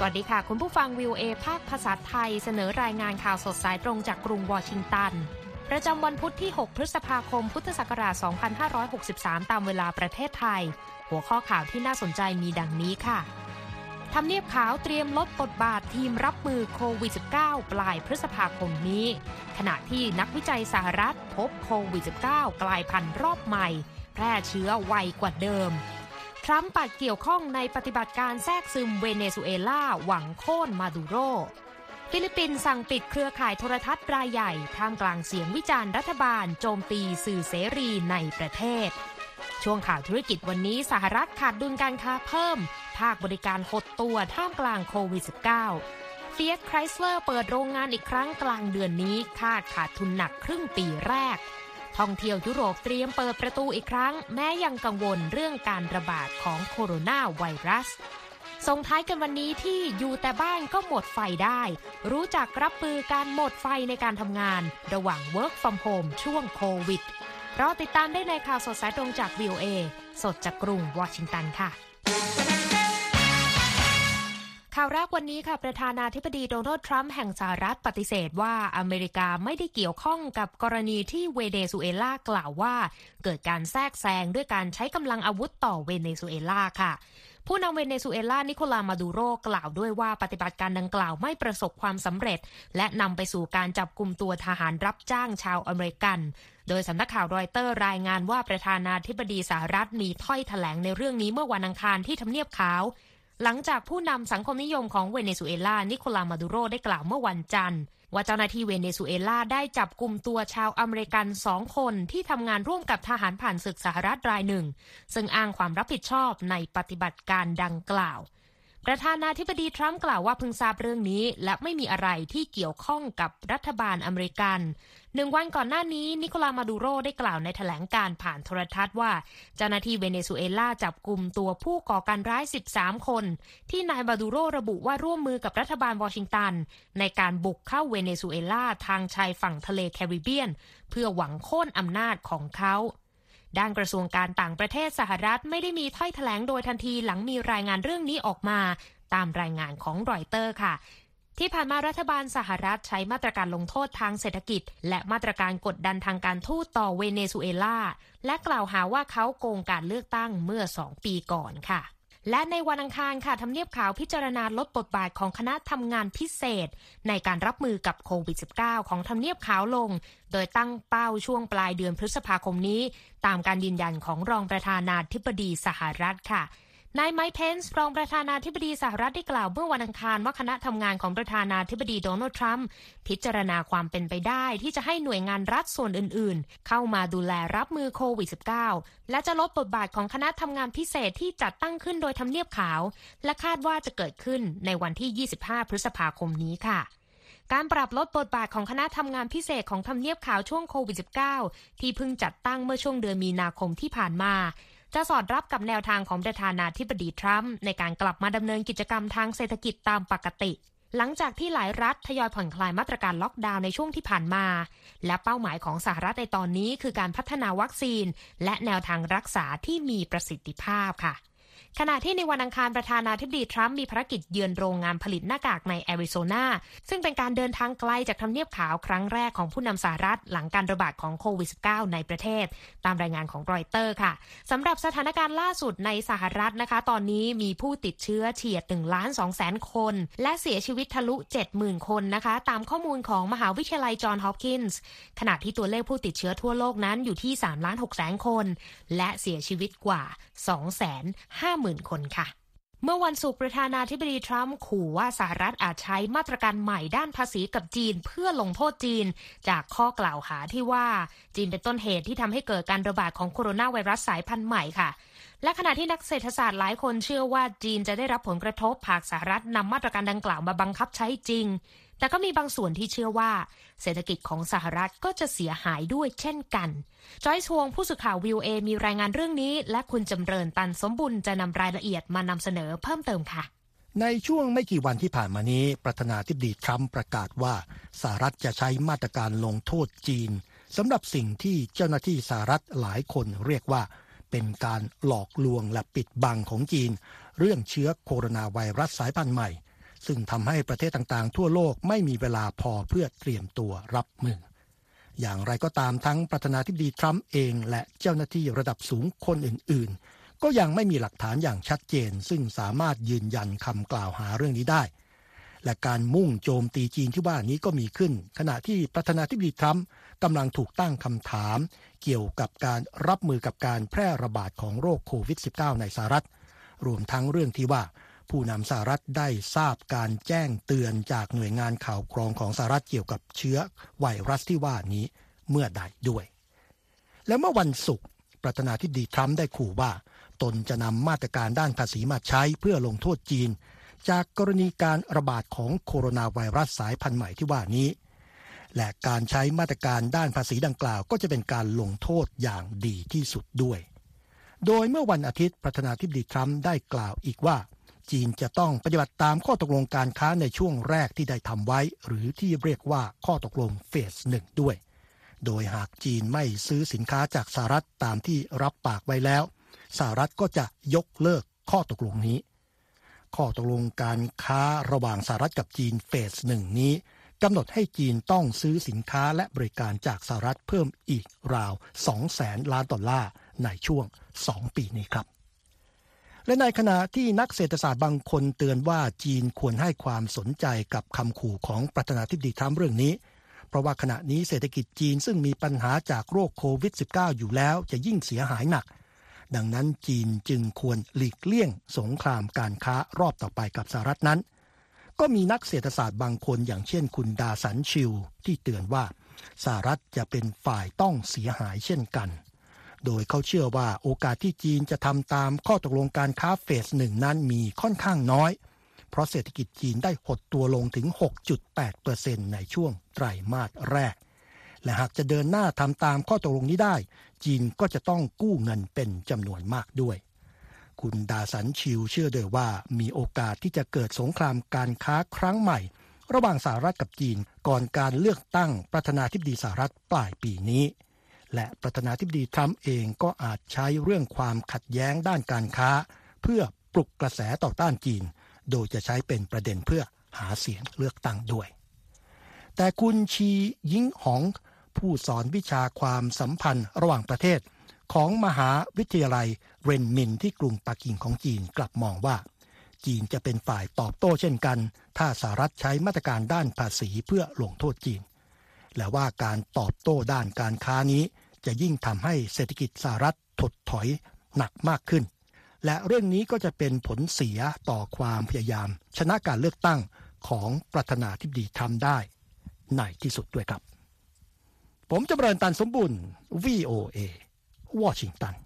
วัสดีค่ะคุณผู้ฟัง VOA ภาคภาษาไทยเสนอรายงานข่าวสดสายตรงจากกรุงวอชิงตันประจำวันพุธที่ 6 พฤษภาคม พุทธศักราช 2563 ตามเวลาประเทศไทยหัวข้อข่าวที่น่าสนใจมีดังนี้ค่ะทำเนียบขาวเตรียมลดบทบาททีมรับมือโควิด -19 ปลายพฤษภาคมนี้ขณะที่นักวิจัยสหรัฐพบโควิด -19 กลายพันธุ์รอบใหม่แพร่เชื้อไวกว่าเดิมทรัมป์ปัดเกี่ยวข้องในปฏิบัติการแทรกซึมเวเนซุเอลาหวังโค่นมาดูโรฟิลิปปินส์สั่งปิดเครือข่ายโทรทัศน์รายใหญ่ท่ามกลางเสียงวิจารณ์รัฐบาลโจมตีสื่อเสรีในประเทศช่วงข่าวธุรกิจวันนี้สหรัฐขาดดุลการค้าเพิ่มภาคบริการหดตัวท่ามกลางโควิด -19 Fiat Chrysler เปิดโรงงานอีกครั้งกลางเดือนนี้คาดขาดทุนหนักครึ่งปีแรกท่องเที่ยวยุโรปเตรียมเปิดประตูอีกครั้งแม้ยังกังวลเรื่องการระบาดของโคโรนาไวรัสส่งท้ายกันวันนี้ที่อยู่แต่บ้านก็หมดไฟได้รู้จักรับมือการหมดไฟในการทำงานระหว่าง Work from Home ช่วงโควิดรอติดตามได้ในข่าวสดสายตรงจาก VOA สดจากกรุงวอชิงตันค่ะข่าวแรกวันนี้ค่ะประธานาธิบดีโดนัลด์ทรัมป์แห่งสหรัฐปฏิเสธว่าอเมริกาไม่ได้เกี่ยวข้องกับกรณีที่เวเนซุเอลากล่าวว่าเกิดการแทรกแซงด้วยการใช้กำลังอาวุธต่อเวเนซุเอลาค่ะผู้นำเวเนซุเอลานิโคลามาดูโรกล่าวด้วยว่าปฏิบัติการดังกล่าวไม่ประสบความสำเร็จและนำไปสู่การจับกุมตัวทหารรับจ้างชาวอเมริกันโดยสำนักข่าวรอยเตอร์รายงานว่าประธานาธิบดีสหรัฐมีถ้อยแถลงในเรื่องนี้เมื่อวันอังคารที่ทำเนียบขาวหลังจากผู้นำสังคมนิยมของเวเนซุเอลานิโคลามาดูโรได้กล่าวเมื่อวันจันทร์ว่าเจ้าหน้าที่เวเนซุเอลาได้จับกุมตัวชาวอเมริกัน2 คนที่ทำงานร่วมกับทหารผ่านศึกสหรัฐรายหนึ่งซึ่งอ้างความรับผิดชอบในปฏิบัติการดังกล่าวประธานาธิบดีทรัมป์กล่าวว่าเพิ่งทราบเรื่องนี้และไม่มีอะไรที่เกี่ยวข้องกับรัฐบาลอเมริกัน1 วันก่อนหน้านี้นิโคลามาดูโรได้กล่าวในแถลงการผ่านโทรทัศน์ว่าเจ้าหน้าที่เวเนซุเอลาจับกุมตัวผู้ก่อการร้าย13 คนที่นายมาดูโรระบุว่าร่วมมือกับรัฐบาลวอชิงตันในการบุกเข้าเวเนซุเอลาทางชายฝั่งทะเลแคริบเบียนเพื่อหวังโค่นอำนาจของเขาด้านกระทรวงการต่างประเทศสหรัฐไม่ได้มีถ้อยแถลงโดยทันทีหลังมีรายงานเรื่องนี้ออกมาตามรายงานของรอยเตอร์ค่ะที่ผ่านมารัฐบาลสหรัฐใช้มาตรการลงโทษทางเศรษฐกิจและมาตรการกดดันทางการทูตต่อเวเนซุเอลาและกล่าวหาว่าเขาโกงการเลือกตั้งเมื่อ2 ปีก่อนค่ะและในวันอังคารค่ะทำเนียบขาวพิจารณาลดบทบาทของคณะทำงานพิเศษในการรับมือกับโควิด -19 ของทำเนียบขาวลงโดยตั้งเป้าช่วงปลายเดือนพฤษภาคมนี้ตามการยืนยันของรองประธานาธิบดีสหรัฐค่ะนายไมค์เพนส์รองประธานาธิบดีสหรัฐได้กล่าวเมื่อวันอังคารว่าคณะทำงานของประธานาธิบดีโดนัลด์ทรัมป์พิจารณาความเป็นไปได้ที่จะให้หน่วยงานรัฐส่วนอื่นๆเข้ามาดูแลรับมือโควิด -19 และจะลดบทบาทของคณะทำงานพิเศษที่จัดตั้งขึ้นโดยทำเนียบขาวและคาดว่าจะเกิดขึ้นในวันที่25 พฤษภาคมนี้ค่ะการปรับลดบทบาทของคณะทำงานพิเศษของทำเนียบขาวช่วงโควิด -19 ที่เพิ่งจัดตั้งเมื่อช่วงเดือนมีนาคมที่ผ่านมาจะสอดรับกับแนวทางของประธานาธิบดีทรัมป์ในการกลับมาดำเนินกิจกรรมทางเศรษฐกิจตามปกติหลังจากที่หลายรัฐทยอยผ่อนคลายมาตรการล็อกดาวน์ในช่วงที่ผ่านมาและเป้าหมายของสหรัฐในตอนนี้คือการพัฒนาวัคซีนและแนวทางรักษาที่มีประสิทธิภาพค่ะขณะที่ในวันอังคารประธานาธิบดีทรัมป์มีภารกิจเยือนโรงงานผลิตหน้ากากในแอริโซนาซึ่งเป็นการเดินทางไกลจากทำเนียบขาวครั้งแรกของผู้นำสหรัฐหลังการระบาดของโควิด -19 ในประเทศตามรายงานของรอยเตอร์ค่ะสำหรับสถานการณ์ล่าสุดในสหรัฐนะคะตอนนี้มีผู้ติดเชื้อเฉียด 1,200,000 คนและเสียชีวิตทะลุ 70,000 คนนะคะตามข้อมูลของมหาวิทยาลัยจอห์นฮอปกินส์ขณะที่ตัวเลขผู้ติดเชื้อทั่วโลกนั้นอยู่ที่ 3,600,000 คนและเสียชีวิตกว่า 250,000 คนค่ะเมื่อวันศุกร์ประธานาธิบดีทรัมป์ขู่ว่าสหรัฐอาจใช้มาตรการใหม่ด้านภาษีกับจีนเพื่อลงโทษจีนจากข้อกล่าวหาที่ว่าจีนเป็นต้นเหตุที่ทำให้เกิดการระบาดของโคโรนาไวรัสสายพันธุ์ใหม่ค่ะและขณะที่นักเศรษฐศาสตร์หลายคนเชื่อว่าจีนจะได้รับผลกระทบหากสหรัฐนำมาตรการดังกล่าวมาบังคับใช้จริงแต่ก็มีบางส่วนที่เชื่อว่าเศรษฐกิจของสหรัฐก็จะเสียหายด้วยเช่นกันจอยส์ฮวงผู้สื่อข่าว VOA มีรายงานเรื่องนี้และคุณจำเริญตันสมบุญจะนำรายละเอียดมานำเสนอเพิ่มเติมค่ะในช่วงไม่กี่วันที่ผ่านมานี้ประธานาธิบดีทรัมป์ประกาศว่าสหรัฐจะใช้มาตรการลงโทษจีนสำหรับสิ่งที่เจ้าหน้าที่สหรัฐหลายคนเรียกว่าเป็นการหลอกลวงและปิดบังของจีนเรื่องเชื้อโคโรนาไวรัสสายพันธุ์ใหม่ซึ่งทำให้ประเทศต่างๆทั่วโลกไม่มีเวลาพอเพื่อเตรียมตัวรับมืออย่างไรก็ตามทั้งประธานาธิบดีทรัมป์เองและเจ้าหน้าที่ระดับสูงคนอื่นๆก็ยังไม่มีหลักฐานอย่างชัดเจนซึ่งสามารถยืนยันคำกล่าวหาเรื่องนี้ได้และการมุ่งโจมตีจีนที่ว่านี้ก็มีขึ้นขณะที่ประธานาธิบดีทรัมป์กำลังถูกตั้งคำถามเกี่ยวกับการรับมือกับการแพร่ระบาดของโรคโควิด -19 ในสหรัฐรวมทั้งเรื่องที่ว่าผู้นำสหรัฐได้ทราบการแจ้งเตือนจากหน่วยงานข่าวกรองของสหรัฐเกี่ยวกับเชื้อไวรัสที่ว่านี้เมื่อใดด้วยและเมื่อวันศุกร์ประธานาธิบดีทรัมป์ได้ขู่ว่าตนจะนำมาตรการด้านภาษีมาใช้เพื่อลงโทษจีนจากกรณีการระบาดของโคโรนาไวรัสสายพันธุ์ใหม่ที่ว่านี้และการใช้มาตรการด้านภาษีดังกล่าวก็จะเป็นการลงโทษอย่างดีที่สุดด้วยโดยเมื่อวันอาทิตย์ประธานาธิบดีทรัมป์ได้กล่าวอีกว่าจีนจะต้องปฏิบัติตามข้อตกลงการค้าในช่วงแรกที่ได้ทำไว้หรือที่เรียกว่าข้อตกลงเฟส 1 ด้วยโดยหากจีนไม่ซื้อสินค้าจากสหรัฐตามที่รับปากไว้แล้วสหรัฐก็จะยกเลิกข้อตกลงนี้ข้อตกลงการค้าระหว่างสหรัฐกับจีนเฟส 1 นี้กำหนดให้จีนต้องซื้อสินค้าและบริการจากสหรัฐเพิ่มอีกราว 200,000 ล้านดอลลาร์ในช่วง 2 ปีนี้ครับและในขณะที่นักเศรษฐศาสตร์บางคนเตือนว่าจีนควรให้ความสนใจกับคำขู่ของประธานาธิบดีทรัมป์เรื่องนี้เพราะว่าขณะนี้เศรษฐกิจจีนซึ่งมีปัญหาจากโรคโควิด -19 อยู่แล้วจะยิ่งเสียหายหนักดังนั้นจีนจึงควรหลีกเลี่ยงสงครามการค้ารอบต่อไปกับสหรัฐนั้นก็มีนักเศรษฐศาสตร์บางคนอย่างเช่นคุณดาสันชิวที่เตือนว่าสหรัฐจะเป็นฝ่ายต้องเสียหายเช่นกันโดยเขาเชื่อว่าโอกาสที่จีนจะทำตามข้อตกลงการค้าเฟส 1 นั้นมีค่อนข้างน้อยเพราะเศรษฐกิจจีนได้หดตัวลงถึง 6.8% ในช่วงไตรมาสแรกและหากจะเดินหน้าทำตามข้อตกลงนี้ได้จีนก็จะต้องกู้เงินเป็นจำนวนมากด้วยคุณดาสันชิวเชื่อด้วยว่ามีโอกาสที่จะเกิดสงครามการค้าครั้งใหม่ระหว่างสหรัฐกับจีนก่อนการเลือกตั้งประธานาธิบดีสหรัฐปลายปีนี้และประธานาธิบดีทรัมป์เองก็อาจใช้เรื่องความขัดแย้งด้านการค้าเพื่อปลุกกระแสต่อต้านจีนโดยจะใช้เป็นประเด็นเพื่อหาเสียงเลือกตั้งด้วยแต่คุณชียิงหองผู้สอนวิชาความสัมพันธ์ระหว่างประเทศของมหาวิทยาลัยเรนมินที่กรุงปักกิ่งของจีนกลับมองว่าจีนจะเป็นฝ่ายตอบโต้เช่นกันถ้าสหรัฐใช้มาตรการด้านภาษีเพื่อลงโทษจีนและว่าการตอบโต้ด้านการค้านี้จะยิ่งทำให้เศรษฐกิจสหรัฐถดถอยหนักมากขึ้นและเรื่องนี้ก็จะเป็นผลเสียต่อความพยายามชนะการเลือกตั้งของประธานาธิบดีทรัมป์ได้ในที่สุดด้วยครับผมจำเริญตันสมบุญ VOA วอชิงตัน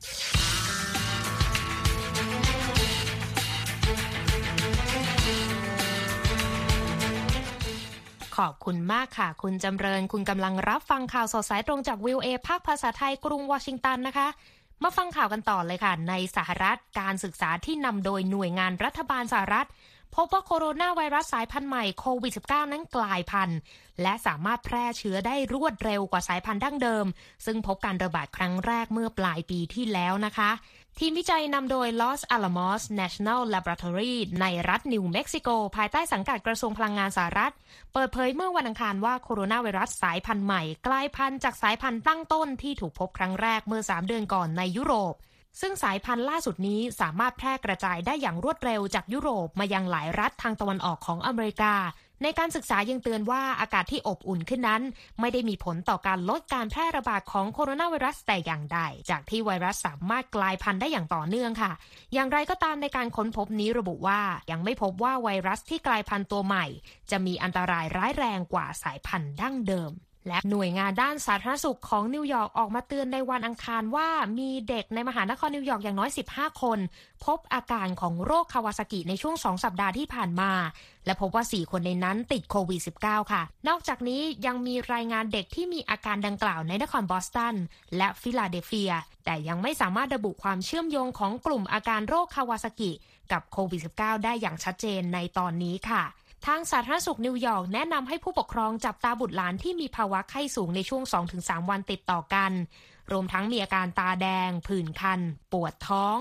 ขอบคุณมากค่ะคุณจำเริญคุณกำลังรับฟังข่าวสดสายตรงจาก VOA ภาคภาษาไทยกรุงวอชิงตันนะคะมาฟังข่าวกันต่อเลยค่ะในสหรัฐการศึกษาที่นำโดยหน่วยงานรัฐบาลสหรัฐพบว่าโคโรนาไวรัสสายพันธุ์ใหม่โควิด -19 นั้นกลายพันธุ์และสามารถแพร่เชื้อได้รวดเร็วกว่าสายพันธุ์ดั้งเดิมซึ่งพบการระบาดครั้งแรกเมื่อปลายปีที่แล้วนะคะทีมวิจัยนำโดย Los Alamos National Laboratory ในรัฐนิวเม็กซิโกภายใต้สังกัดกระทรวงพลังงานสหรัฐเปิดเผยเมื่อวันอังคารว่าโคโรนาไวรัสสายพันธุ์ใหม่กลายพันธุ์จากสายพันธุ์ตั้งต้นที่ถูกพบครั้งแรกเมื่อ3 เดือนก่อนในยุโรปซึ่งสายพันธุ์ล่าสุดนี้สามารถแพร่กระจายได้อย่างรวดเร็วจากยุโรปมายังหลายรัฐทางตะวันออกของอเมริกาในการศึกษายังเตือนว่าอากาศที่อบอุ่นขึ้นนั้นไม่ได้มีผลต่อการลดการแพร่ระบาดของโคโรนาไวรัสแต่อย่างใดจากที่ไวรัสสามารถกลายพันธุ์ได้อย่างต่อเนื่องค่ะอย่างไรก็ตามในการค้นพบนี้ระบุว่ายังไม่พบว่าไวรัสที่กลายพันธุ์ตัวใหม่จะมีอันตรายร้ายแรงกว่าสายพันธุ์ดั้งเดิมและหน่วยงานด้านสาธารณสุขของนิวยอร์กออกมาเตือนในวันอังคารว่ามีเด็กในมหานครนิวยอร์กอย่างน้อย15 คนพบอาการของโรคคาวาซากิในช่วง2 สัปดาห์ที่ผ่านมาและพบว่า4 คนในนั้นติดโควิด -19 ค่ะนอกจากนี้ยังมีรายงานเด็กที่มีอาการดังกล่าวในนครบอสตันและฟิลาเดลเฟียแต่ยังไม่สามารถระบุความเชื่อมโยงของกลุ่มอาการโรคคาวาซากิกับโควิด -19 ได้อย่างชัดเจนในตอนนี้ค่ะทางสาธารณสุขนิวยอร์กแนะนำให้ผู้ปกครองจับตาบุตรหลานที่มีภาวะไข้สูงในช่วง 2-3 วันติดต่อกันรวมทั้งมีอาการตาแดงผื่นคันปวดท้อง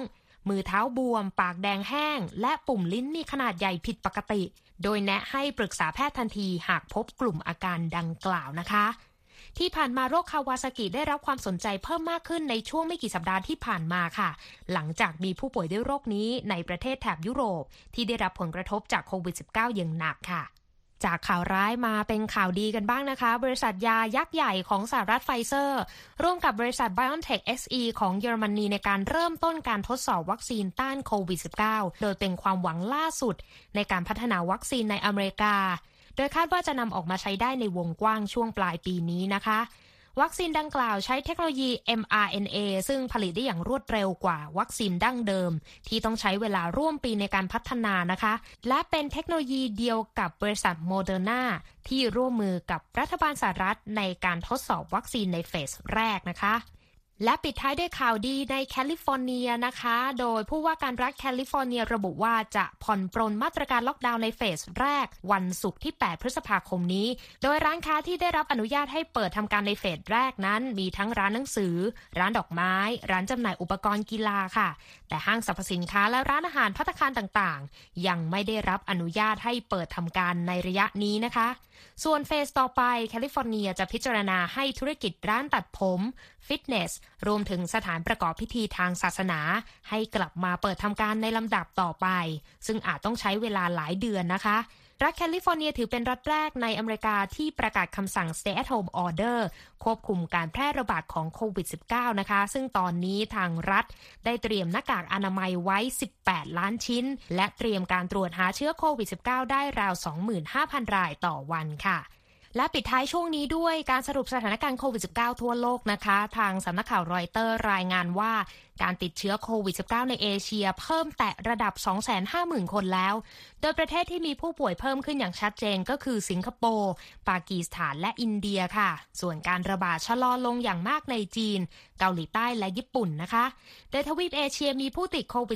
มือเท้าบวมปากแดงแห้งและปุ่มลิ้นมีขนาดใหญ่ผิดปกติโดยแนะให้ปรึกษาแพทย์ทันทีหากพบกลุ่มอาการดังกล่าวนะคะที่ผ่านมาโรคคาวาซากิได้รับความสนใจเพิ่มมากขึ้นในช่วงไม่กี่สัปดาห์ที่ผ่านมาค่ะหลังจากมีผู้ป่วยด้วยโรคนี้ในประเทศแถบยุโรปที่ได้รับผลกระทบจากโควิด -19 อย่างหนักค่ะจากข่าวร้ายมาเป็นข่าวดีกันบ้างนะคะบริษัทยายักษ์ใหญ่ของสหรัฐไฟเซอร์ร่วมกับบริษัท BioNTech SE ของเยอรมนีในการเริ่มต้นการทดสอบวัคซีนต้านโควิด -19 โดยเป็นความหวังล่าสุดในการพัฒนาวัคซีนในอเมริกาโดยคาดว่าจะนำออกมาใช้ได้ในวงกว้างช่วงปลายปีนี้นะคะวัคซีนดังกล่าวใช้เทคโนโลยี mRNA ซึ่งผลิตได้อย่างรวดเร็วกว่าวัคซีนดั้งเดิมที่ต้องใช้เวลาร่วมปีในการพัฒนานะคะและเป็นเทคโนโลยีเดียวกับบริษัทโมเดอร์นาที่ร่วมมือกับรัฐบาลสหรัฐในการทดสอบวัคซีนในเฟสแรกนะคะและปิดท้ายด้วยข่าวดีในแคลิฟอร์เนียนะคะโดยผู้ว่าการรัฐแคลิฟอร์เนียระบุว่าจะผ่อนปรนมาตรการล็อกดาวน์ในเฟสแรกวันศุกร์ที่8พฤษภาคมนี้โดยร้านค้าที่ได้รับอนุญาตให้เปิดทำการในเฟสแรกนั้นมีทั้งร้านหนังสือร้านดอกไม้ร้านจำหน่ายอุปกรณ์กีฬาค่ะแต่ห้างสรรพสินค้าและร้านอาหารภัตตาคารต่างๆยังไม่ได้รับอนุญาตให้เปิดทำการในระยะนี้นะคะส่วนเฟสต่อไปแคลิฟอร์เนียจะพิจารณาให้ธุรกิจร้านตัดผมฟิตเนสรวมถึงสถานประกอบพิธีทางศาสนาให้กลับมาเปิดทำการในลำดับต่อไปซึ่งอาจต้องใช้เวลาหลายเดือนนะคะรัฐแคลิฟอร์เนียถือเป็นรัฐแรกในอเมริกาที่ประกาศคำสั่ง Stay at Home Order ควบคุมการแพร่ระบาดของโควิด -19 นะคะซึ่งตอนนี้ทางรัฐได้เตรียมหน้ากากอนามัยไว้18ล้านชิ้นและเตรียมการตรวจหาเชื้อโควิด -19 ได้ราว 25,000 รายต่อวันค่ะและปิดท้ายช่วงนี้ด้วยการสรุปสถานการณ์โควิด -19 ทั่วโลกนะคะทางสำนักข่าวรอยเตอร์รายงานว่าการติดเชื้อโควิด -19 ในเอเชียเพิ่มแตะระดับ 250,000 คนแล้วโดยประเทศที่มีผู้ป่วยเพิ่มขึ้นอย่างชัดเจนก็คือสิงคโปร์ปากีสถานและอินเดียค่ะส่วนการระบาดชะลอลงอย่างมากในจีนเกาหลีใต้และญี่ปุ่นนะคะโดยทวีปเอเชียมีผู้ติดโควิด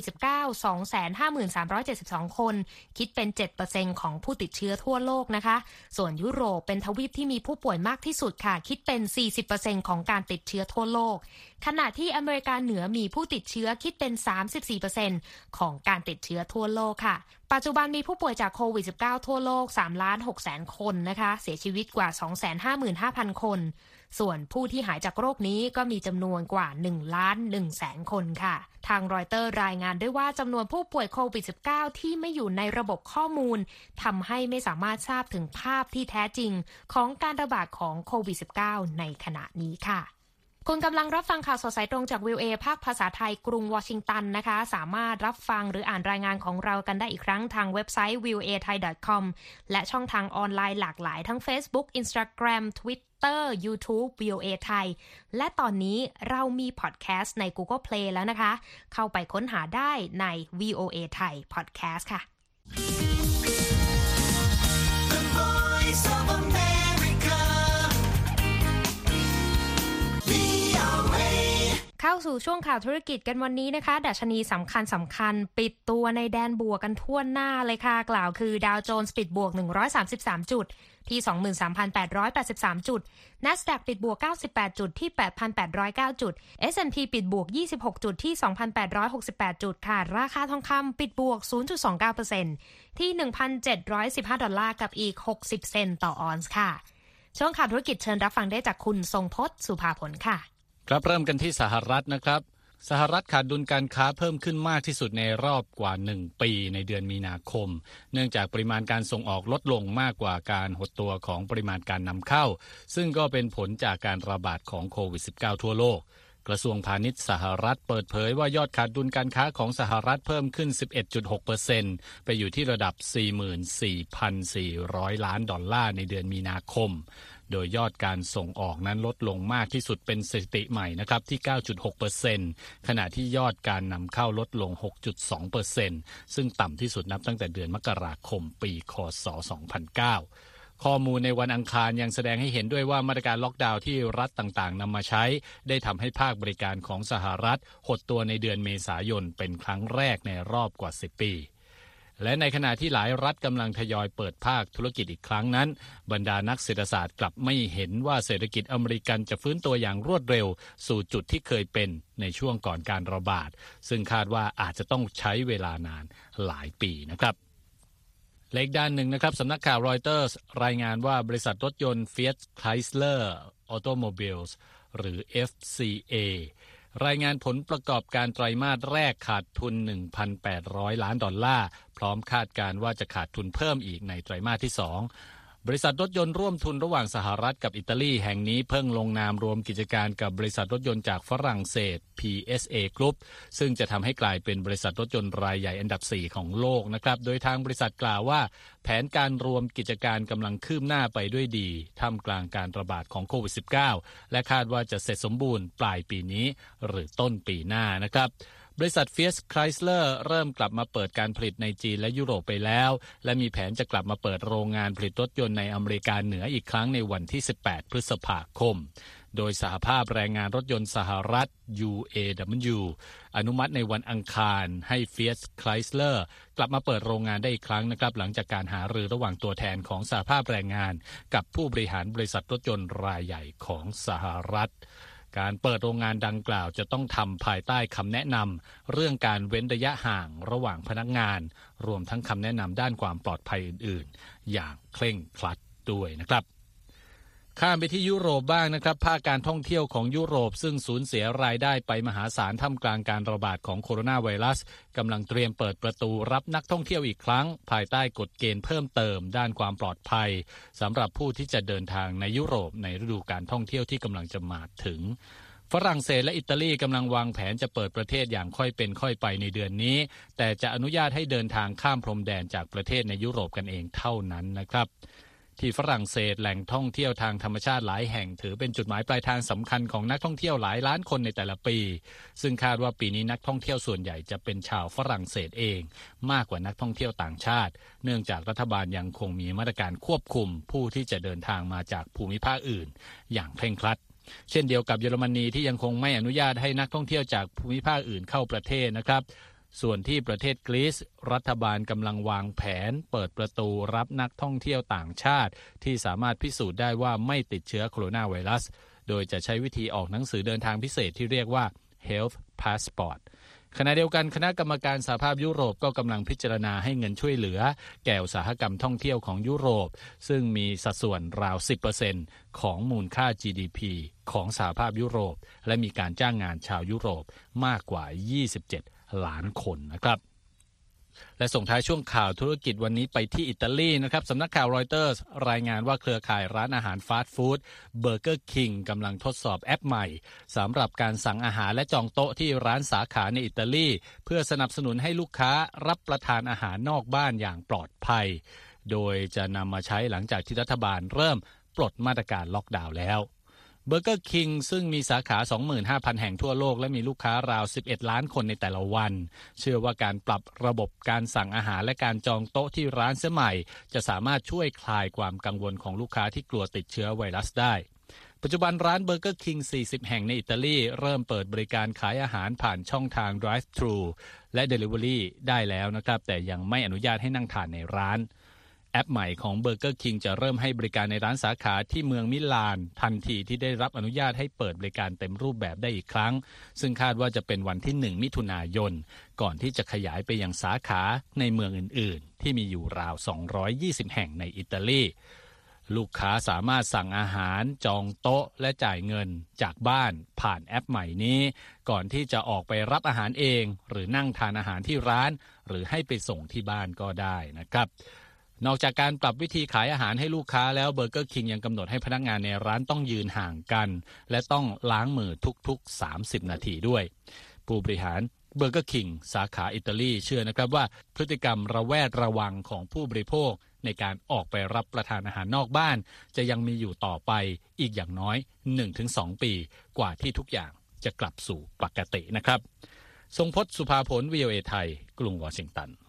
-19 253,72 คนคิดเป็น 7% ของผู้ติดเชื้อทั่วโลกนะคะส่วนยุโรปเป็นทวีปที่มีผู้ป่วยมากที่สุดค่ะคิดเป็น 40% ของการติดเชื้อทั่วโลกขณะที่อเมริกาเหนือมีผู้ติดเชื้อคิดเป็น 34% ของการติดเชื้อทั่วโลกค่ะปัจจุบันมีผู้ป่วยจากโควิด -19 ทั่วโลก 3,600,000 คนนะคะเสียชีวิตกว่า 255,000 คนส่วนผู้ที่หายจากโรคนี้ก็มีจำนวนกว่า 1,100,000 คนค่ะทางรอยเตอร์รายงานด้วยว่าจำนวนผู้ป่วยโควิด -19 ที่ไม่อยู่ในระบบข้อมูลทำให้ไม่สามารถทราบถึงภาพที่แท้จริงของการระบาดของโควิด -19 ในขณะนี้ค่ะคุณกำลังรับฟังข่าวสดสายตรงจาก VOA ภาคภาษาไทยกรุงวอชิงตันนะคะสามารถรับฟังหรืออ่านรายงานของเรากันได้อีกครั้งทางเว็บไซต์ voathai.com และช่องทางออนไลน์หลากหลายทั้ง Facebook Instagram Twitter YouTube VOA Thai และตอนนี้เรามีพอดแคสต์ใน Google Play แล้วนะคะเข้าไปค้นหาได้ใน VOA Thai Podcast ค่ะเข้าสู่ช่วงข่าวธุรกิจกันวันนี้นะคะดัชนีสำคัญปิดตัวในแดนบวกกันทั่วหน้าเลยค่ะกล่าวคือดาวโจนส์ปิดบวก133จุดที่ 23,883 จุด NASDAQ ปิดบวก98จุดที่ 8,809 จุด S&P ปิดบวก26จุดที่ 2,868 จุดค่ะราคาทองคำปิดบวก 0.29% ที่ 1,715 ดอลลาร์กับอีก60เซนต์ต่อออนซ์ค่ะช่วงข่าวธุรกิจเชิญรับฟังได้จากคุณทรงพจน์สุภาผลค่ะครับเริ่มกันที่สหรัฐนะครับสหรัฐขาดดุลการค้าเพิ่มขึ้นมากที่สุดในรอบกว่า1ปีในเดือนมีนาคมเนื่องจากปริมาณการส่งออกลดลงมากกว่าการหดตัวของปริมาณการนำเข้าซึ่งก็เป็นผลจากการระบาดของโควิด -19 ทั่วโลกกระทรวงพาณิชย์สหรัฐเปิดเผยว่ายอดขาดดุลการค้าของสหรัฐเพิ่มขึ้น 11.6% ไปอยู่ที่ระดับ 44,400 ล้านดอลลาร์ในเดือนมีนาคมโดยยอดการส่งออกนั้นลดลงมากที่สุดเป็นสถิติใหม่นะครับที่ 9.6% ขณะที่ยอดการนำเข้าลดลง 6.2% ซึ่งต่ำที่สุดนับตั้งแต่เดือนมกราคมปีค.ศ. 2009ข้อมูลในวันอังคารยังแสดงให้เห็นด้วยว่ามาตรการล็อกดาวน์ที่รัฐต่างๆนำมาใช้ได้ทำให้ภาคบริการของสหรัฐหดตัวในเดือนเมษายนเป็นครั้งแรกในรอบกว่า10ปีและในขณะที่หลายรัฐกำลังทยอยเปิดภาคธุรกิจอีกครั้งนั้นบรรดานักเศรษฐศาสตร์กลับไม่เห็นว่าเศรษฐกิจอเมริกันจะฟื้นตัวอย่างรวดเร็วสู่จุดที่เคยเป็นในช่วงก่อนการระบาดซึ่งคาดว่าอาจจะต้องใช้เวลานานหลายปีนะครับและอีกด้านหนึ่งนะครับสำนักข่าวรอยเตอร์สรายงานว่าบริษัทรถยนต์ Fiat Chrysler Automobiles หรือ FCA รายงานผลประกอบการไตรมาสแรกขาดทุน $1,800 ล้านพร้อมคาดการณ์ว่าจะขาดทุนเพิ่มอีกในไตรมาสที่ 2บริษัทรถยนต์ร่วมทุนระหว่างสหรัฐกับอิตาลีแห่งนี้เพิ่งลงนามรวมกิจการกับบริษัทรถยนต์จากฝรั่งเศส PSA Group ซึ่งจะทำให้กลายเป็นบริษัทรถยนต์รายใหญ่อันดับ 4 ของโลกนะครับโดยทางบริษัทกล่าวว่าแผนการรวมกิจการกำลังคืบหน้าไปด้วยดีท่ามกลางการระบาดของโควิด -19 และคาดว่าจะเสร็จสมบูรณ์ปลายปีนี้หรือต้นปีหน้านะครับบริษัท Fiat Chrysler เริ่มกลับมาเปิดการผลิตในจีนและยุโรปไปแล้วและมีแผนจะกลับมาเปิดโรงงานผลิตรถยนต์ในอเมริกาเหนืออีกครั้งในวันที่ 18 พฤษภาคมโดยสหภาพแรงงานรถยนต์สหรัฐ UAW อนุมัติในวันอังคารให้ Fiat Chrysler กลับมาเปิดโรงงานได้อีกครั้งนะครับหลังจากการหารือระหว่างตัวแทนของสหภาพแรงงานกับผู้บริหารบริษัทรถยนต์รายใหญ่ของสหรัฐการเปิดโรงงานดังกล่าวจะต้องทำภายใต้คำแนะนำเรื่องการเว้นระยะห่างระหว่างพนักงานรวมทั้งคำแนะนำด้านความปลอดภัยอื่นๆอย่างเคร่งครัดด้วยนะครับข้ามไปที่ยุโรปบ้างนะครับภาคการท่องเที่ยวของยุโรปซึ่งสูญเสียรายได้ไปมหาศาลท่ามกลางการระบาดของโคโรนาไวรัสกำลังเตรียมเปิดประตูรับนักท่องเที่ยวอีกครั้งภายใต้กฎเกณฑ์เพิ่มเติมด้านความปลอดภัยสำหรับผู้ที่จะเดินทางในยุโรปในฤดูการท่องเที่ยวที่กำลังจะมาถึงฝรั่งเศสและอิตาลีกำลังวางแผนจะเปิดประเทศอย่างค่อยเป็นค่อยไปในเดือนนี้แต่จะอนุญาตให้เดินทางข้ามพรมแดนจากประเทศในยุโรปกันเองเท่านั้นนะครับที่ฝรั่งเศสแหล่งท่องเที่ยวทางธรรมชาติหลายแห่งถือเป็นจุดหมายปลายทางสำคัญของนักท่องเที่ยวหลายล้านคนในแต่ละปีซึ่งคาดว่าปีนี้นักท่องเที่ยวส่วนใหญ่จะเป็นชาวฝรั่งเศสเองมากกว่านักท่องเที่ยวต่างชาติเนื่องจากรัฐบาลยังคงมีมาตรการควบคุมผู้ที่จะเดินทางมาจากภูมิภาคอื่นอย่างเคร่งครัดเช่นเดียวกับเยอรมนีที่ยังคงไม่อนุญาตให้นักท่องเที่ยวจากภูมิภาคอื่นเข้าประเทศนะครับส่วนที่ประเทศกรีซรัฐบาลกำลังวางแผนเปิดประตูรับนักท่องเที่ยวต่างชาติที่สามารถพิสูจน์ได้ว่าไม่ติดเชื้อโคโรนาไวรัสโดยจะใช้วิธีออกหนังสือเดินทางพิเศษที่เรียกว่า Health Passportขณะเดียวกันคณะกรรมการสหภาพยุโรปก็กำลังพิจารณาให้เงินช่วยเหลือแก่อุตสาหกรรมท่องเที่ยวของยุโรปซึ่งมีสัดส่วนราว 10% ของมูลค่า GDP ของสหภาพยุโรปและมีการจ้างงานชาวยุโรปมากกว่า27 ล้านคนนะครับและส่งท้ายช่วงข่าวธุรกิจวันนี้ไปที่อิตาลีนะครับสำนักข่าวรอยเตอร์สรายงานว่าเครือข่ายร้านอาหารฟาสต์ฟู้ดเบอร์เกอร์คิงกำลังทดสอบแอปใหม่สำหรับการสั่งอาหารและจองโต๊ะที่ร้านสาขาในอิตาลีเพื่อสนับสนุนให้ลูกค้ารับประทานอาหารนอกบ้านอย่างปลอดภัยโดยจะนำมาใช้หลังจากที่รัฐบาลเริ่มปลดมาตรการล็อกดาวน์แล้วเบอร์เกอร์คิงซึ่งมีสาขา 25,000 แห่งทั่วโลกและมีลูกค้าราว 11 ล้านคนในแต่ละวันเชื่อว่าการปรับระบบการสั่งอาหารและการจองโต๊ะที่ร้านสมัยจะสามารถช่วยคลายความกังวลของลูกค้าที่กลัวติดเชื้อไวรัสได้ปัจจุบันร้านเบอร์เกอร์คิง 40 แห่งในอิตาลีเริ่มเปิดบริการขายอาหารผ่านช่องทาง Drive-thru และ Delivery ได้แล้วนะครับแต่ยังไม่อนุญาตให้นั่งทานในร้านแอปใหม่ของ Burger King จะเริ่มให้บริการในร้านสาขาที่เมืองมิลานทันทีที่ได้รับอนุญาตให้เปิดบริการเต็มรูปแบบได้อีกครั้งซึ่งคาดว่าจะเป็นวันที่ 1 มิถุนายนก่อนที่จะขยายไปยังสาขาในเมืองอื่นๆที่มีอยู่ราว 220 แห่งในอิตาลีลูกค้าสามารถสั่งอาหารจองโต๊ะและจ่ายเงินจากบ้านผ่านแอปใหม่นี้ก่อนที่จะออกไปรับอาหารเองหรือนั่งทานอาหารที่ร้านหรือให้ไปส่งที่บ้านก็ได้นะครับนอกจากการปรับวิธีขายอาหารให้ลูกค้าแล้วเบอร์เกอร์คิงยังกำหนดให้พนักงานในร้านต้องยืนห่างกันและต้องล้างมือทุกๆ30นาทีด้วยผู้บริหารเบอร์เกอร์คิงสาขาอิตาลีเชื่อนะครับว่าพฤติกรรมระแวดระวังของผู้บริโภคในการออกไปรับประทานอาหารนอกบ้านจะยังมีอยู่ต่อไปอีกอย่างน้อย 1-2 ปีกว่าที่ทุกอย่างจะกลับสู่ปกตินะครับทรงพจน์สุภาผล VOA ไทยกรุงวอชิงตัน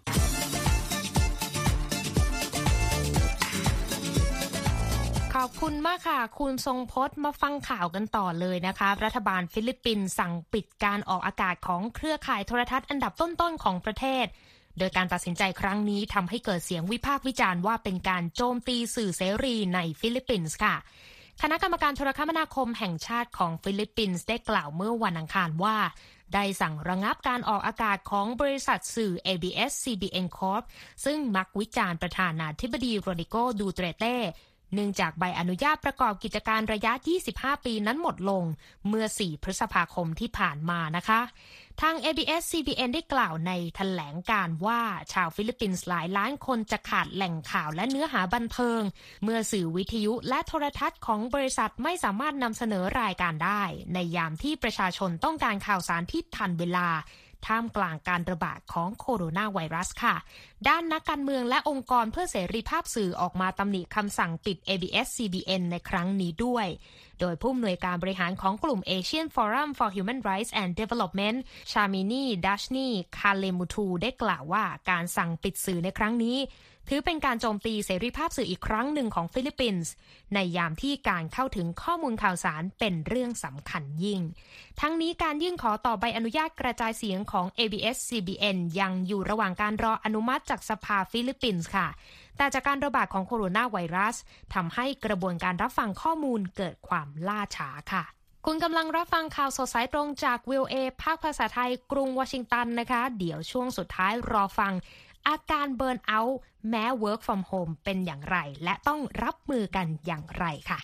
ขอบคุณมากค่ะคุณทรงพจน์มาฟังข่าวกันต่อเลยนะคะรัฐบาลฟิลิปปินส์สั่งปิดการออกอากาศของเครือข่ายโทรทัศน์อันดับต้นๆของประเทศโดยการตัดสินใจครั้งนี้ทำให้เกิดเสียงวิพากษ์วิจารณ์ว่าเป็นการโจมตีสื่อเสรีในฟิลิปปินส์ค่ะคณะกรรมการโทรคมนาคมแห่งชาติของฟิลิปปินส์ได้กล่าวเมื่อวันอังคารว่าได้สั่งระงับการออกอากาศของบริษัทสื่อ ABS-CBN Corp ซึ่งมักวิจารณ์ประธานาธิบดีโรดริโก ดูเตเต้เนื่องจากใบอนุญาตประกอบกิจการระยะ 25 ปีนั้นหมดลงเมื่อ 4 พฤษภาคมที่ผ่านมานะคะทาง ABS-CBN ได้กล่าวในแถลงการว่าชาวฟิลิปปินส์หลายล้านคนจะขาดแหล่งข่าวและเนื้อหาบันเทิงเมื่อสื่อวิทยุและโทรทัศน์ของบริษัทไม่สามารถนำเสนอรายการได้ในยามที่ประชาชนต้องการข่าวสารที่ทันเวลาท่ามกลางการระบาดของโคโรนาไวรัสค่ะด้านนักการเมืองและองค์กรเพื่อเสรีภาพสื่อออกมาตำหนิคำสั่งปิด ABS-CBN ในครั้งนี้ด้วยโดยผู้อำนวยการบริหารของกลุ่ม Asian Forum for Human Rights and Development ชามินีดัชนีคาเลมูทูได้กล่าวว่าการสั่งปิดสื่อในครั้งนี้ถือเป็นการโจมตีเสรีภาพสื่ออีกครั้งหนึ่งของฟิลิปปินส์ในยามที่การเข้าถึงข้อมูลข่าวสารเป็นเรื่องสำคัญยิ่งทั้งนี้การยื่นขอต่อใบอนุญาตกระจายเสียงของ ABS-CBN ยังอยู่ระหว่างการรออนุมัติจากสภาฟิลิปปินส์ค่ะแต่จากการระบาดของโคโรนาไวรัสทำให้กระบวนการรับฟังข้อมูลเกิดความล่าช้าค่ะคุณกำลังรับฟังข่าวสดสายตรงจาก VOA ภาคภาษาไทยกรุงวอชิงตันนะคะเดี๋ยวช่วงสุดท้ายรอฟังอาการเบิร์นเอาท์แม้ work from home เป็นอย่างไรและต้องรับมือกันอย่างไรค่ะ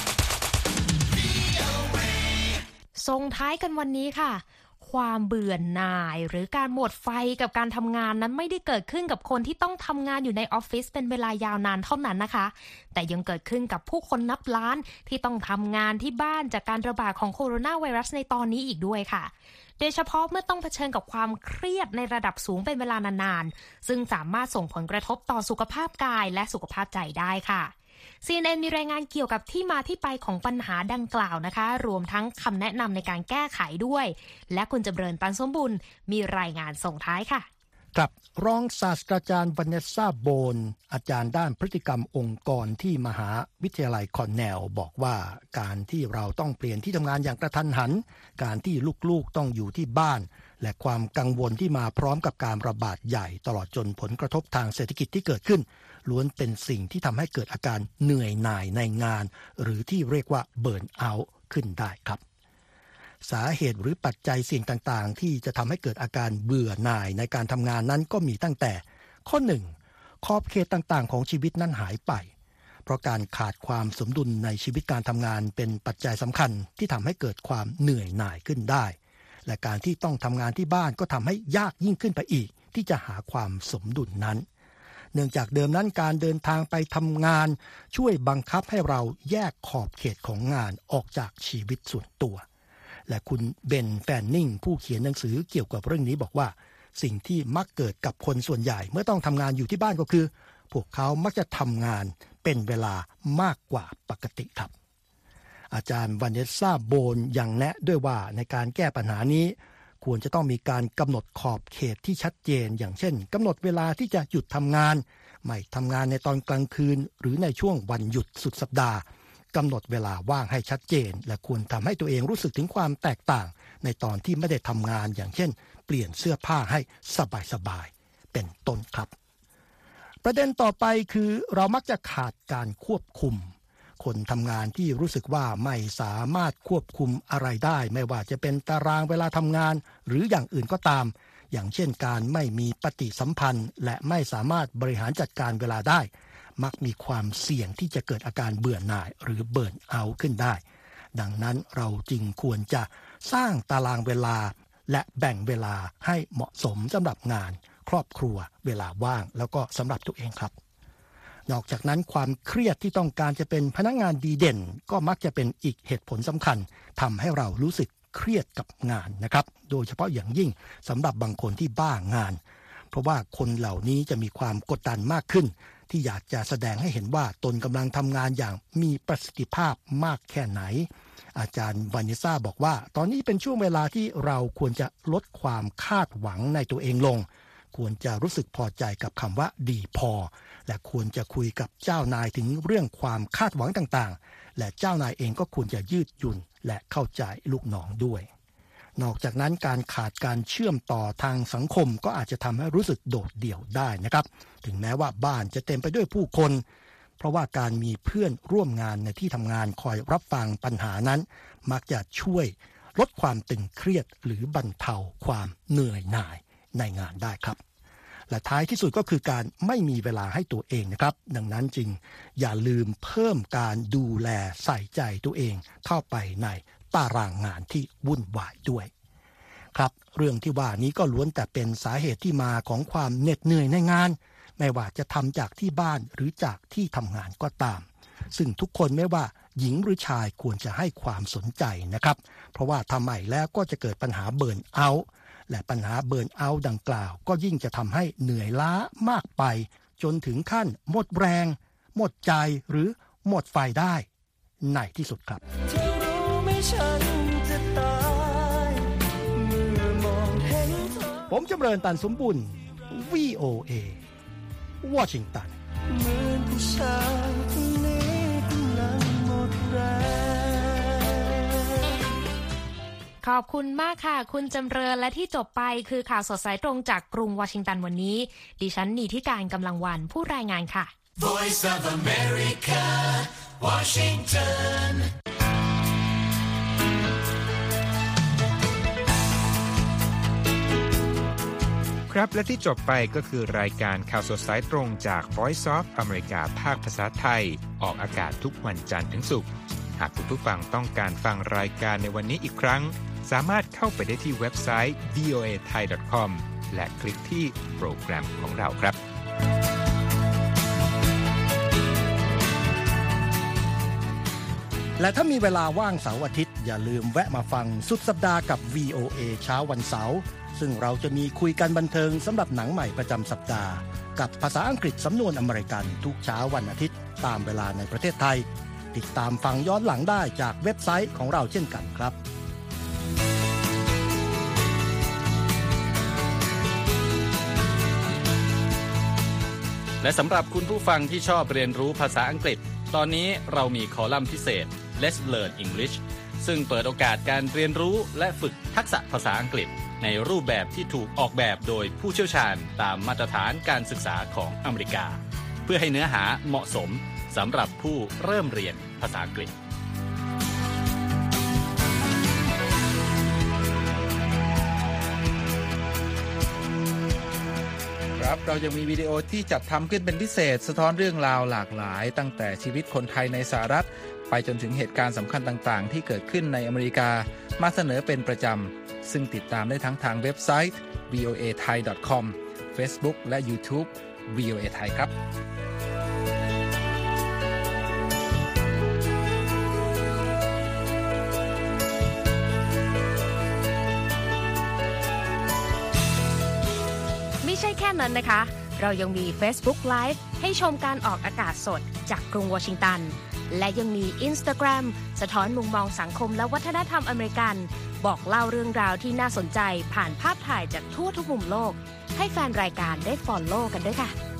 ส่งท้ายกันวันนี้ค่ะความเบื่อหน่ายหรือการหมดไฟกับการทำงานนั้นไม่ได้เกิดขึ้นกับคนที่ต้องทำงานอยู่ในออฟฟิศเป็นเวลายาวนานเท่านั้นนะคะแต่ยังเกิดขึ้นกับผู้คนนับล้านที่ต้องทำงานที่บ้านจากการระบาดของโคโรนาไวรัสในตอนนี้อีกด้วยค่ะโดยเฉพาะเมื่อต้องเผชิญกับความเครียดในระดับสูงเป็นเวลานานๆซึ่งสามารถส่งผลกระทบต่อสุขภาพกายและสุขภาพใจได้ค่ะ CNN มีรายงานเกี่ยวกับที่มาที่ไปของปัญหาดังกล่าวนะคะรวมทั้งคำแนะนำในการแก้ไขด้วยและคุณจำเริญตันสมบุญมีรายงานส่งท้ายค่ะครับรองศาสตราจารย์วาเนสซาโบนอาจารย์ด้านพฤติกรรมองค์กรที่มหาวิทยาลัยคอนเนลบอกว่าการที่เราต้องเปลี่ยนที่ทำงานอย่างกระทันหันการที่ลูกๆต้องอยู่ที่บ้านและความกังวลที่มาพร้อมกับการระบาดใหญ่ตลอดจนผลกระทบทางเศรษฐกิจที่เกิดขึ้นล้วนเป็นสิ่งที่ทำให้เกิดอาการเหนื่อยหน่ายในงานหรือที่เรียกว่าเบิร์นเอาท์ขึ้นได้ครับสาเหตุหรือปัจจัยเสี่ยงต่างๆที่จะทำให้เกิดอาการเบื่อหน่ายในการทำงานนั้นก็มีตั้งแต่ข้อ1ขอบเขตต่างๆของชีวิตนั้นหายไปเพราะการขาดความสมดุลในชีวิตการทำงานเป็นปัจจัยสำคัญที่ทำให้เกิดความเหนื่อยหน่ายขึ้นได้และการที่ต้องทำงานที่บ้านก็ทำให้ยากยิ่งขึ้นไปอีกที่จะหาความสมดุลนั้นเนื่องจากเดิมนั้นการเดินทางไปทำงานช่วยบังคับให้เราแยกขอบเขตของงานออกจากชีวิตส่วนตัวและคุณเบนแฟนนิงผู้เขียนหนังสือเกี่ยวกับเรื่องนี้บอกว่าสิ่งที่มักเกิดกับคนส่วนใหญ่เมื่อต้องทำงานอยู่ที่บ้านก็คือพวกเขามักจะทำงานเป็นเวลามากกว่าปกติครับอาจารย์วาเนสซาโบนยังแนะด้วยว่าในการแก้ปัญหานี้ควรจะต้องมีการกำหนดขอบเขตที่ชัดเจนอย่างเช่นกำหนดเวลาที่จะหยุดทำงานไม่ทำงานในตอนกลางคืนหรือในช่วงวันหยุดสุดสัปดาห์กำหนดเวลาว่างให้ชัดเจนและควรทำให้ตัวเองรู้สึกถึงความแตกต่างในตอนที่ไม่ได้ทำงานอย่างเช่นเปลี่ยนเสื้อผ้าให้สบายๆเป็นต้นครับประเด็นต่อไปคือเรามักจะขาดการควบคุมคนทำงานที่รู้สึกว่าไม่สามารถควบคุมอะไรได้ไม่ว่าจะเป็นตารางเวลาทำงานหรืออย่างอื่นก็ตามอย่างเช่นการไม่มีปฏิสัมพันธ์และไม่สามารถบริหารจัดการเวลาได้มักมีความเสี่ยงที่จะเกิดอาการเบื่อหน่ายหรือเบิร์นเอาท์ขึ้นได้ดังนั้นเราจึงควรจะสร้างตารางเวลาและแบ่งเวลาให้เหมาะสมสำหรับงานครอบครัวเวลาว่างแล้วก็สำหรับตัวเองครับนอกจากนั้นความเครียดที่ต้องการจะเป็นพนักงานดีเด่นก็มักจะเป็นอีกเหตุผลสำคัญทำให้เรารู้สึกเครียดกับงานนะครับโดยเฉพาะอย่างยิ่งสำหรับบางคนที่บ้างานเพราะว่าคนเหล่านี้จะมีความกดดันมากขึ้นที่อยากจะแสดงให้เห็นว่าตนกำลังทำงานอย่างมีประสิทธิภาพมากแค่ไหนอาจารย์วานิซ่าบอกว่าตอนนี้เป็นช่วงเวลาที่เราควรจะลดความคาดหวังในตัวเองลงควรจะรู้สึกพอใจกับคำว่าดีพอและควรจะคุยกับเจ้านายถึงเรื่องความคาดหวังต่างๆและเจ้านายเองก็ควรจะยืดหยุ่นและเข้าใจลูกน้องด้วยนอกจากนั้นการขาดการเชื่อมต่อทางสังคมก็อาจจะทำให้รู้สึกโดดเดี่ยวได้นะครับถึงแม้ว่าบ้านจะเต็มไปด้วยผู้คนเพราะว่าการมีเพื่อนร่วมงานในที่ทำงานคอยรับฟังปัญหานั้นมักจะช่วยลดความตึงเครียดหรือบรรเทาความเหนื่อยหน่ายในงานได้ครับและท้ายที่สุดก็คือการไม่มีเวลาให้ตัวเองนะครับดังนั้นจึงอย่าลืมเพิ่มการดูแลใส่ใจตัวเองเข้าไปในตารางงานที่วุ่นวายด้วยครับเรื่องที่ว่านี้ก็ล้วนแต่เป็นสาเหตุที่มาของความเหน็ดเหนื่อยในงานไม่ว่าจะทำจากที่บ้านหรือจากที่ทำงานก็ตามซึ่งทุกคนไม่ว่าหญิงหรือชายควรจะให้ความสนใจนะครับเพราะว่าทำไมแล้วก็จะเกิดปัญหาเบิร์นเอาท์และปัญหาเบิร์นเอาท์ดังกล่าวก็ยิ่งจะทำให้เหนื่อยล้ามากไปจนถึงขั้นหมดแรงหมดใจหรือหมดไฟได้ในที่สุดครับผมจำเริญตันสมบุญ VOA วอชิงตันขอบคุณมากค่ะคุณจำเริญและที่จบไปคือข่าวสดสายตรงจากกรุงวอชิงตันวันนี้ดิฉันนีธิการกำลังวันผู้รายงานค่ะ Voice of America Washington ครับและที่จบไปก็คือรายการข่าวสดสายตรงจาก Voice of America ภาคภาษาไทยออกอากาศทุกวันจันทร์ถึงศุกร์หากคุณผู้ฟังต้องการฟังรายการในวันนี้อีกครั้งสามารถเข้าไปได้ที่เว็บไซต์ voathai.com และคลิกที่โปรแกรมของเราครับและถ้ามีเวลาว่างเสาร์อาทิตย์อย่าลืมแวะมาฟังสุดสัปดาห์กับ VOA เช้าวันเสาร์ซึ่งเราจะมีคุยกันบันเทิงสำหรับหนังใหม่ประจำสัปดาห์กับภาษาอังกฤษสำนวนอเมริกันทุกเช้าวันอาทิตย์ตามเวลาในประเทศไทยติดตามฟังย้อนหลังได้จากเว็บไซต์ของเราเช่นกันครับและสำหรับคุณผู้ฟังที่ชอบเรียนรู้ภาษาอังกฤษตอนนี้เรามีคอลัมน์พิเศษ Let's Learn English ซึ่งเปิดโอกาสการเรียนรู้และฝึกทักษะภาษาอังกฤษในรูปแบบที่ถูกออกแบบโดยผู้เชี่ยวชาญตามมาตรฐานการศึกษาของอเมริกาเพื่อให้เนื้อหาเหมาะสมสำหรับผู้เริ่มเรียนภาษาอังกฤษครับเรายังมีวิดีโอที่จัดทำขึ้นเป็นพิเศษสะท้อนเรื่องราวหลากหลายตั้งแต่ชีวิตคนไทยในสหรัฐไปจนถึงเหตุการณ์สำคัญต่างๆที่เกิดขึ้นในอเมริกามาเสนอเป็นประจำซึ่งติดตามได้ทั้งทางเว็บไซต์ voathai.com Facebook และ YouTube VOA Thai ครับไม่ใช่แค่นั้นนะคะเรายังมี Facebook Live ให้ชมการออกอากาศสดจากกรุงวอชิงตันและยังมี Instagram สะท้อนมุมมองสังคมและวัฒนธรรมอเมริกันบอกเล่าเรื่องราวที่น่าสนใจผ่านภาพถ่ายจากทั่วทุกมุมโลกให้แฟนรายการได้ follow กันด้วยค่ะ